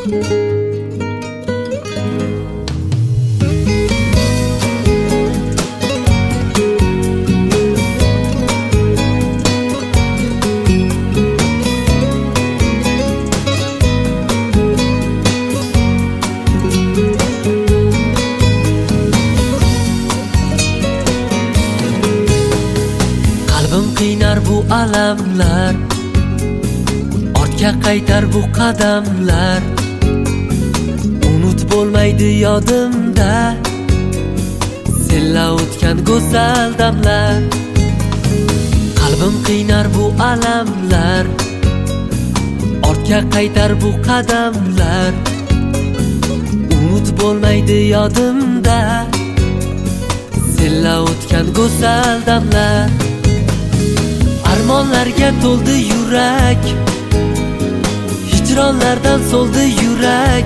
Qiynar bu alamlar, ortga qaytar bu qadamlar. Unut bo'lmaydi yodimda senla o'tgan go'zal damlar. Qalbim qiynar bu alamlar, ortga qaytar bu qadamlar. Unut bo'lmaydi yodimda senla o'tgan go'zal damlar. Armonlarga to'ldi yurak, hijronlardan so'ldi yurak.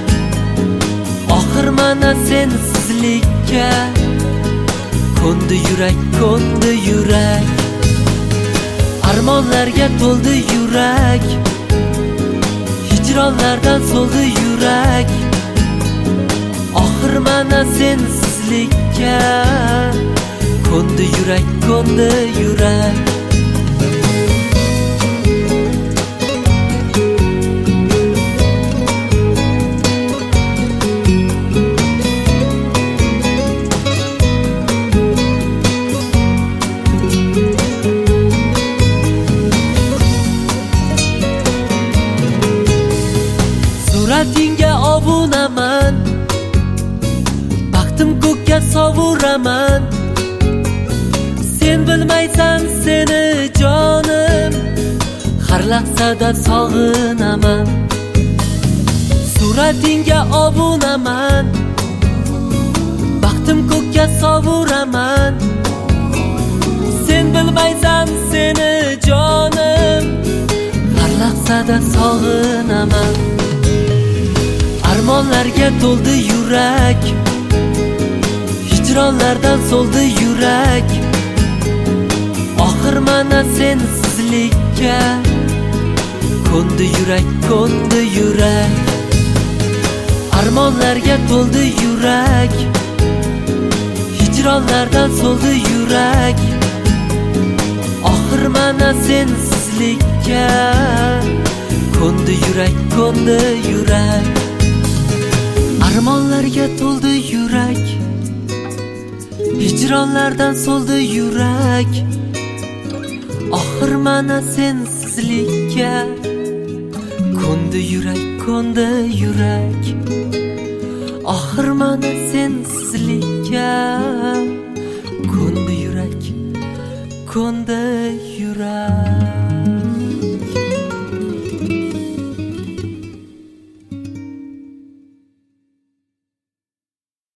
Oxir mana sensizlikka ko'ndi yurak, ko'ndi yurak. Armonlarga to'ldi yurak, hijronlardan so'ldi yurak. Oxir mana sensizlikka ko'ndi yurak, ko'ndi yurak. Suratingga obunaman, baxtim ko'kka sovuraman. Sen bilmaysan seni jonim, har lahzada sog'inaman. Suratingga obunaman, baxtim ko'kka sovuraman. Sen bilmaysan seni jonim, har lahzada sog'inaman. Armonlarga to'ldi yurak, hijronlardan so'ldi yurak. Oxir mana sensizlikka ko'ndi yurak, ko'ndi yurak. Armonlarga to'ldi yurak, hijronlardan so'ldi yurak. Oxir mana sensizlikka ko'ndi yurak, ko'ndi yurak. Armonlarga to'ldi yurak, hijronlardan so'ldi yurak. Oxir mana sensizlikka ko'ndi yurak, ko'ndi yurak. Oxir mana sensizlikka ko'ndi yurak, ko'ndi